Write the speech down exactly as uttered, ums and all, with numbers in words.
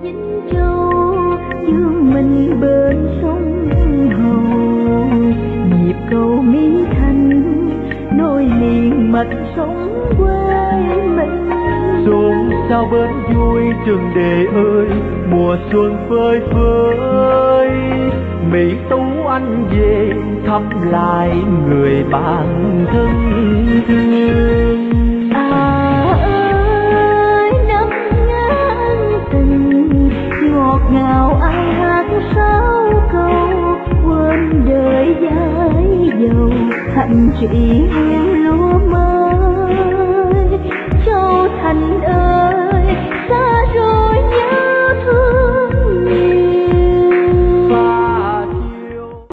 Vĩnh Châu dương mình bên sông Hậu, nhịp cầu Mỹ Thành nối liền mạch sông quê mình. Xôn xao bên vui Trường Đề ơi, mùa xuân phơi phới, Mỹ Tú anh về thăm lại người bạn thân thương. À ơi năm ngàn tình ngọt ngào ai hát sao câu, quên đời dài dầu hạnh trụy